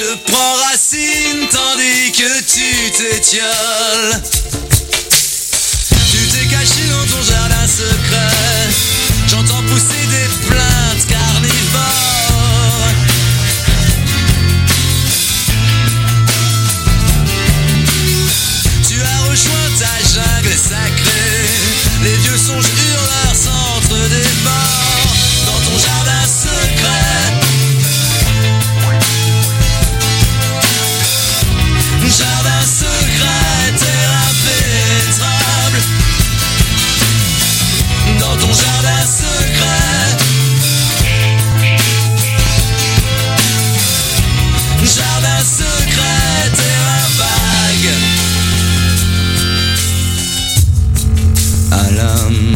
Je prends racine tandis que tu t'étioles. Tu t'es caché dans ton jardin secret. J'entends pousser des plaintes carnivores. Tu as rejoint ta jungle sacrée. Les vieux songes hurleurs centre des bords. Dans ton jardin secret. Jardin secret, terre impénétrable. Dans ton jardin secret. Jardin secret, terrain vague. À l'âme.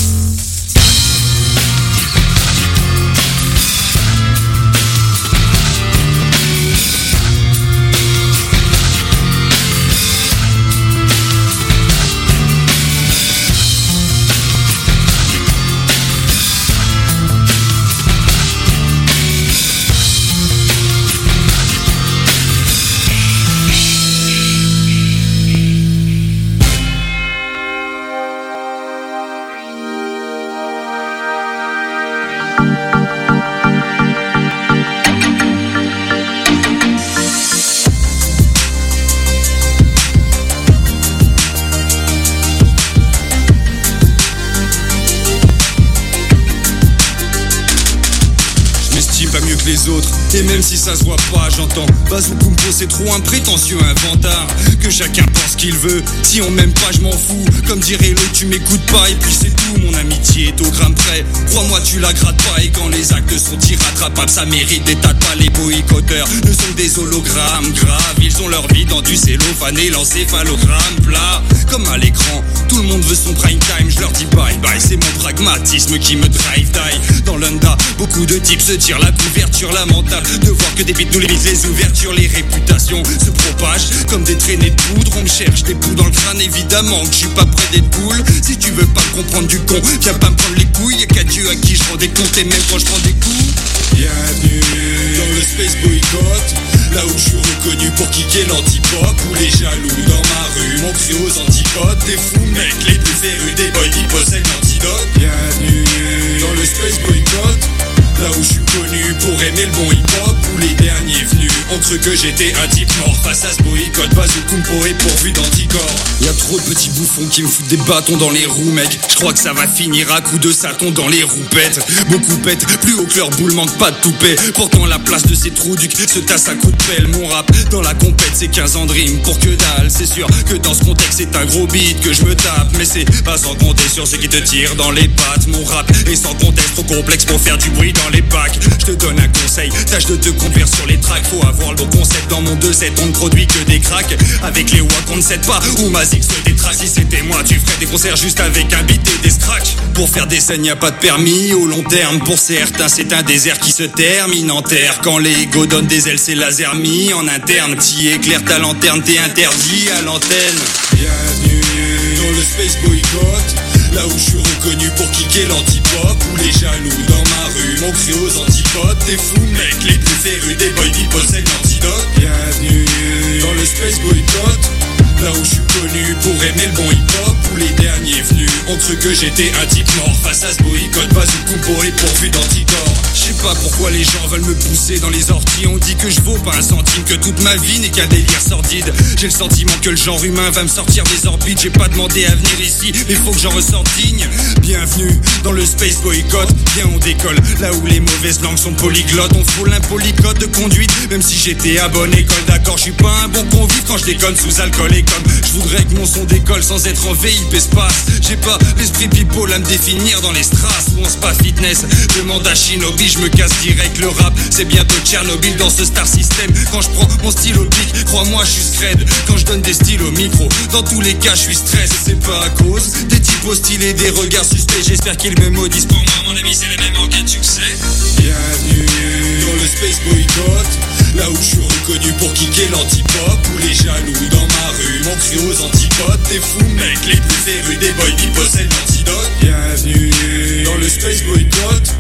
Les autres, et même si ça se voit pas, j'entends Bazookumpo, c'est trop un prétentieux inventard. Que chacun pense qu'il veut, si on m'aime pas je m'en fous. Comme dirait l'autre, tu m'écoutes pas et puis c'est tout. Mon amitié est au gramme près, crois-moi tu la grattes pas. Et quand les actes sont irrattrapables, ça mérite des tas de pas. Les boycotteurs ne sont que des hologrammes graves. Ils ont leur vie dans du cellophane et l'encéphalogramme plat. Comme à l'écran, tout le monde veut son prime time. Je leur dis bye bye, c'est mon pragmatisme qui me drive die. Dans l'unda, beaucoup de types se tirent la couverture lamentable de voir que des bites nous limitent les ouvertures. Les réputations se propagent comme des traînées de poudre. On me cherche des poux dans le crâne, évidemment que je suis pas près d'être cool. Si tu veux pas me comprendre du con, viens pas me prendre les couilles. Y'a qu'à Dieu à qui je rends des comptes et même quand je prends des coups. Bienvenue dans le Space Boycott, là où je suis reconnu pour kicker l'antipop. Ou les jaloux dans ma rue m'ont cru aux antipodes. Des fous mecs les plus férus, des boys qui possèdent l'antidote. Bienvenue dans le Space Boycott, là où je suis connu pour aimer le bon hip-hop. Ou les derniers venus ont cru que j'étais un type mort. Face à ce boycott, Bazookumpo est pourvu d'anticorps. Y'a trop de petits bouffons qui me foutent des bâtons dans les roues, mec. Je crois que ça va finir à coups de saton dans les roupettes. Beaucoup pètent, plus haut que leur boule, manque pas de toupet. Pourtant la place de ces trous ducs se tasse à coups de pelle. Mon rap dans la compète, c'est 15 ans de rime pour que dalle. C'est sûr que dans ce contexte c'est un gros beat que je me tape. Mais c'est pas sans compter sur ceux qui te tirent dans les pattes. Mon rap est sans contexte, trop complexe pour faire du bruit dans les packs. Je te donne un conseil, tâche de te conduire sur les tracks. Faut avoir le bon concept, dans mon 2-7 on ne produit que des cracks. Avec les wack on ne cède pas, ou Mazik se détraque. Si c'était moi tu ferais des concerts juste avec un beat et des scratchs. Pour faire des scènes y'a pas de permis, au long terme pour certains c'est un désert qui se termine en terre. Quand l'ego donne des ailes c'est laser mis en interne. T'y éclaire ta lanterne, t'es interdit à l'antenne. Bienvenue dans le Space Boycott, là où je suis reconnu pour kicker l'antipop. Ou les jaloux dans ma rue m'ont cru aux antipodes. Des fous mecs les plus férus, des boys qui possèdent l'antidote. Bienvenue dans le Space Boycott, là où je suis connu pour aimer le bon hip-hop. Où les derniers venus ont cru que j'étais un type mort. Face à ce boycott, Bazookumpo est pourvu d'anticorps. Je sais pas pourquoi les gens veulent me pousser dans les orties. On dit que je vaux pas un centime, que toute ma vie n'est qu'un délire sordide. J'ai le sentiment que le genre humain va me sortir des orbites. J'ai pas demandé à venir ici, mais faut que j'en ressorte digne. Bienvenue dans le Space Boycott, viens on décolle, là où les mauvaises langues sont polyglottes. On frôle un polycode de conduite, même si j'étais à bonne école. D'accord, je suis pas un bon convive quand je déconne sous alcool. Et comme je voudrais que mon son décolle sans être en VIP espace, j'ai pas l'esprit people à me définir dans les strass. Où on se passe fitness, demande à Shinobi, je me casse direct. Le rap, c'est bientôt Tchernobyl dans ce star system. Quand je prends mon stylo pic, crois-moi je suis scred. Quand je donne des styles au micro, dans tous les cas je suis stress. C'est pas à cause des types hostiles et des regards suspects. J'espère qu'ils me maudissent. Pour moi mon ami c'est les mêmes en quête de succès. Bienvenue dans le Space Boycott, là où je suis reconnu pour kicker l'antipop. Où les jaloux dans ma rue m'ont cru aux antipodes. Des fous mecs les plus férus, des boys qui possèdent l'antidote. Bienvenue dans le Space Boycott,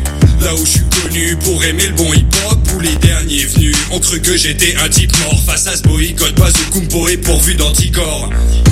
Là où je suis connu pour aimer le bon hip-hop ou les derniers venus ont cru que j'étais un type mort face à ce boycott. Base de Kumpo est pourvu d'anticorps.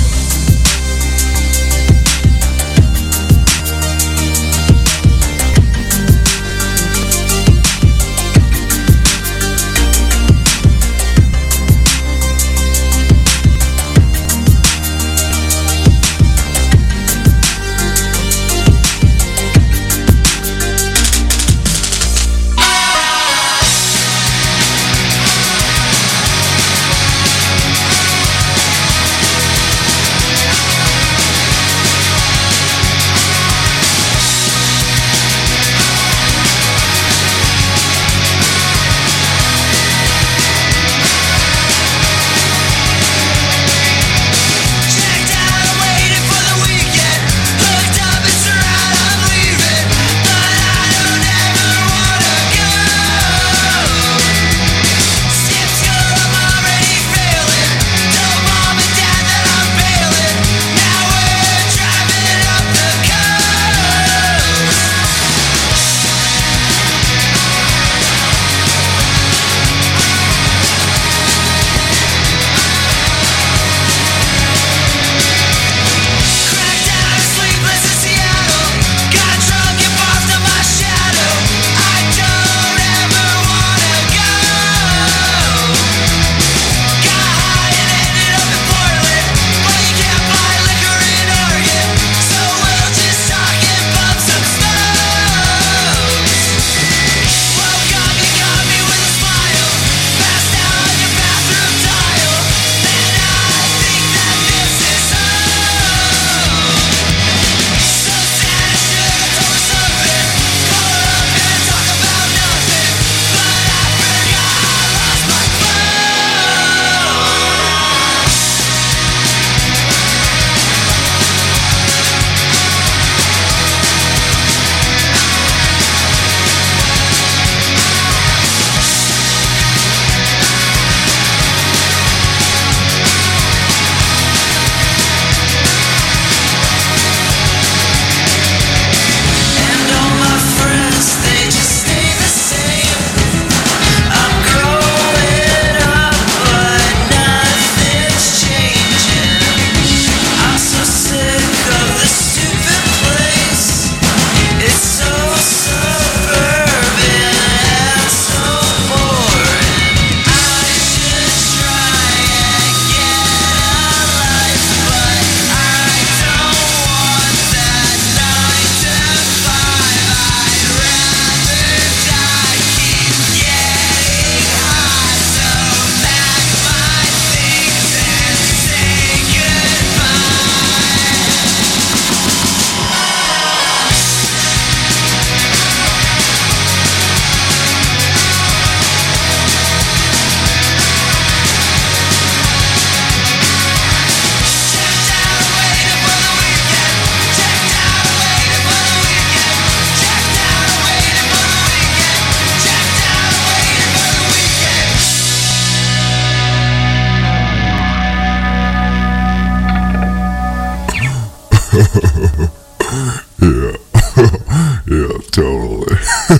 Yeah, totally.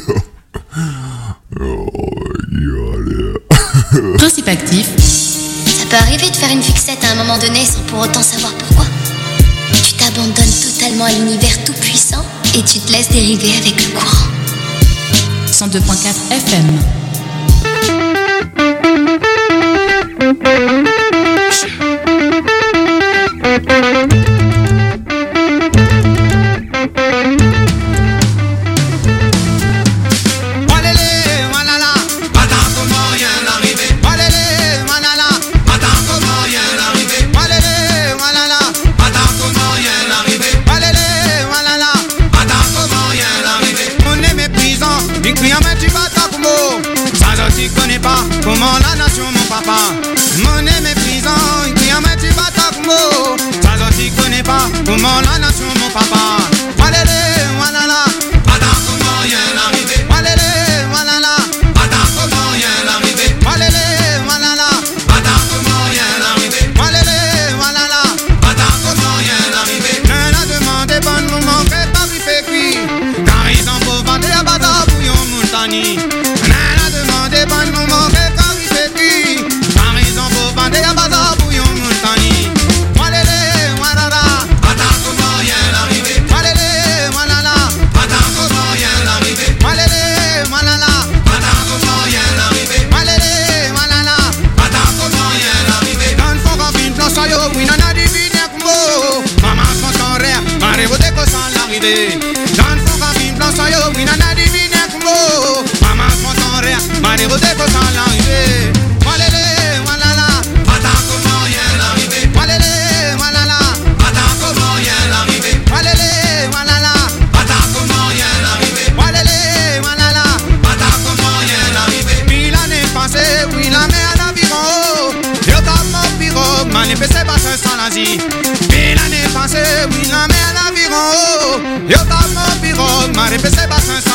Oh my god, yeah. Principe actif. Ça peut arriver de faire une fixette à un moment donné sans pour autant savoir pourquoi. Tu t'abandonnes totalement à l'univers tout puissant et tu te laisses dériver avec le courant. 102.4 FM. Comment la nation mon papa mon est méprisant, il crie à mettre du batac mot. Ça sorti connaît pas comment la nation mon papa. Walele, walala, attends comment y'en arrivé. Walele, walala, attends comment y'en arrivé. Walele, walala, attends comment y'en arrivé. Walele, walala, attends comment y'en arrivé. Mais la demande est bonne, mon manque est pas plus fait cuit. Car ils en peuvent vendre à bataille bouillon.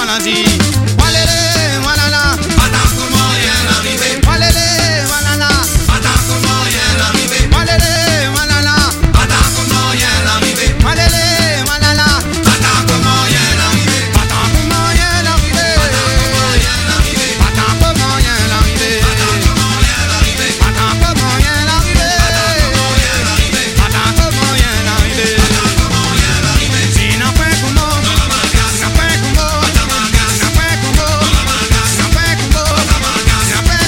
maladie. Walele, walala, attends comment rien arrivé. Walele, walala, attends comment rien arrivé. Walele, walala, attends comment rien arrivé. Walele, walala, attends comment rien arrivé. Attends comment rien arrivé. Attends comment rien arrivé. Attends comment rien arrivé. Attends comment rien arrivé. Attends comment rien arrivé. Si n'a pas comment, n'a pas comment, n'a pas comment, n'a pas comment, n'a pas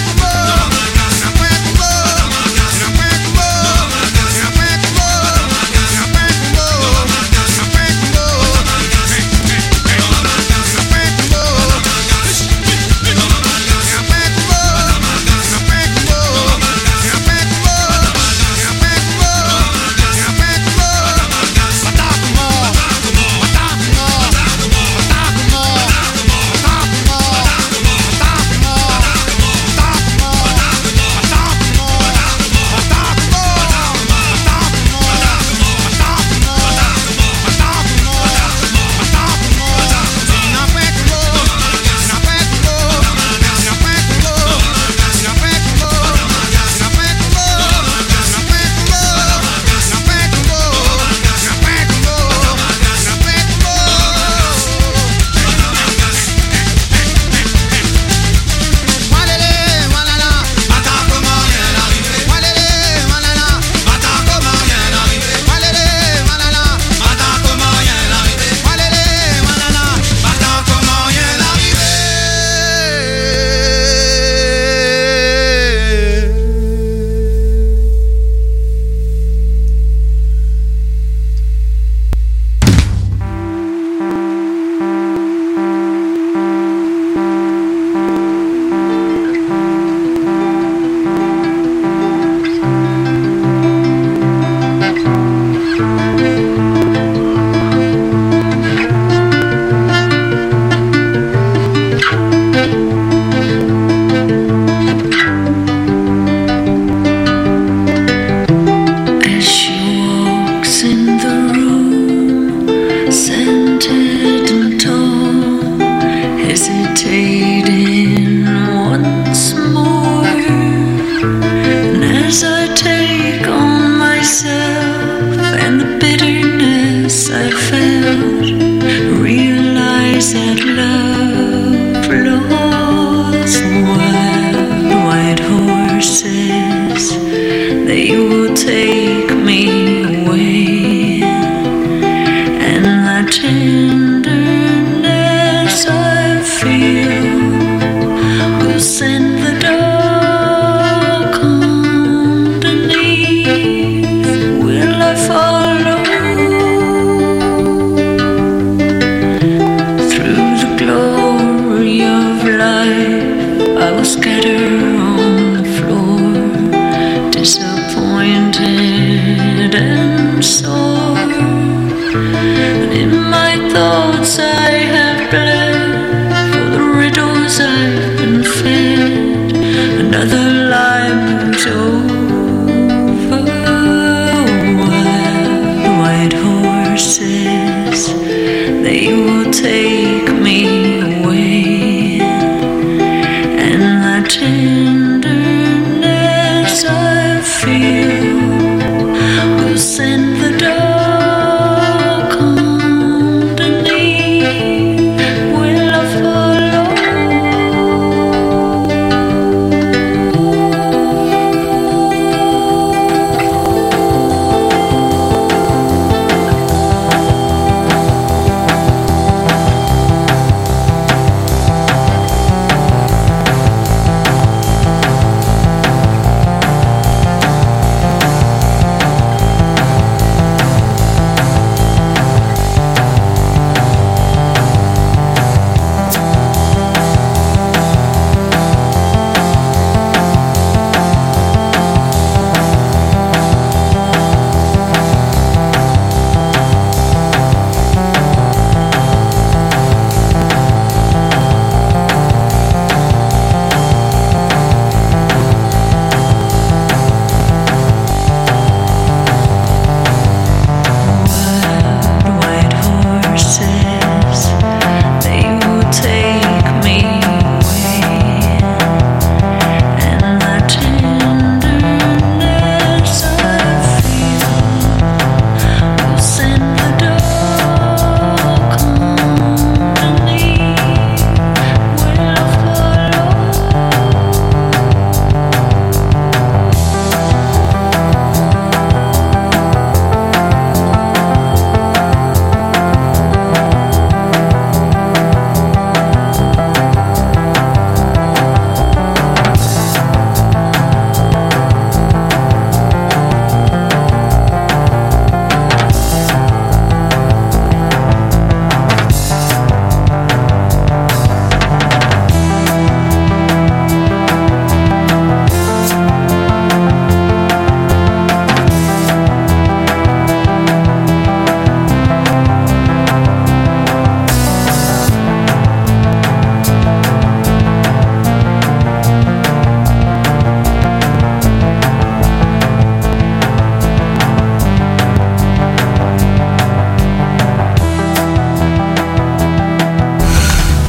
tenderness I feel will send the dark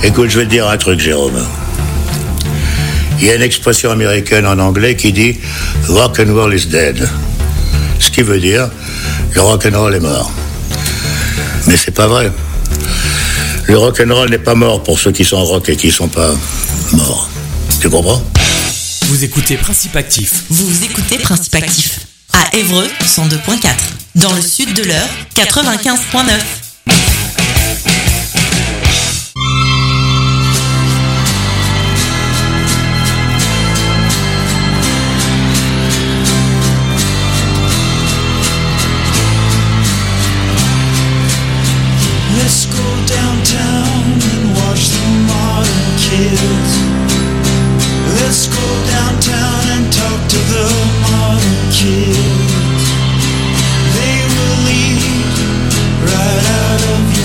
Écoute, je vais te dire un truc, Jérôme. Il y a une expression américaine en anglais qui dit « rock and roll is dead ». Ce qui veut dire « le rock and roll est mort ». Mais c'est pas vrai. Le rock and roll n'est pas mort pour ceux qui sont rock et qui sont pas morts. Tu comprends ? Vous écoutez Principe Actif. Vous écoutez Principe Actif. À Évreux, 102.4. Dans le sud de l'Eure, 95.9. Let's go downtown and watch the modern kids. Let's go downtown and talk to the modern kids. They will lead right out of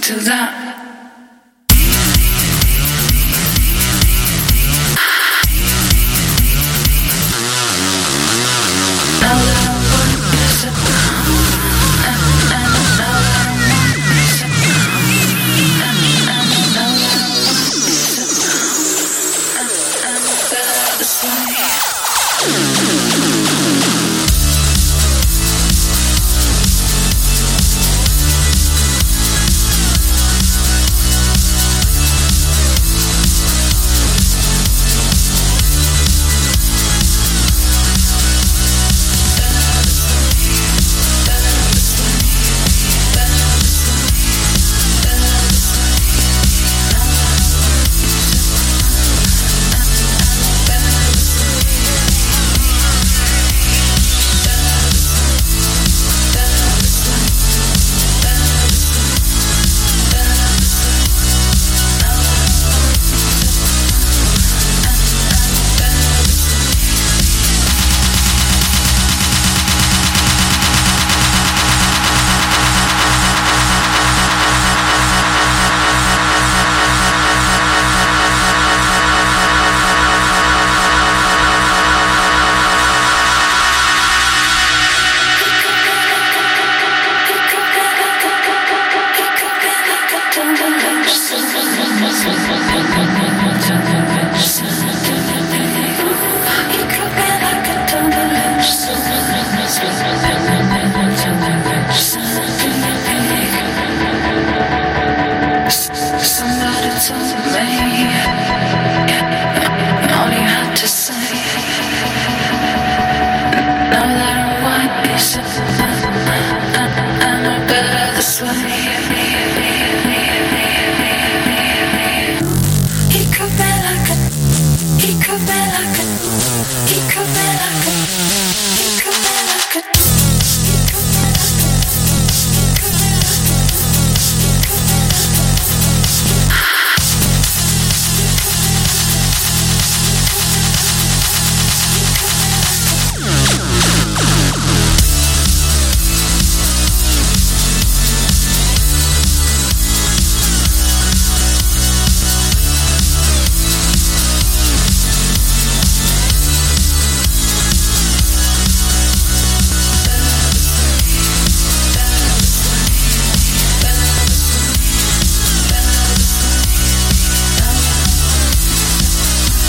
to that. He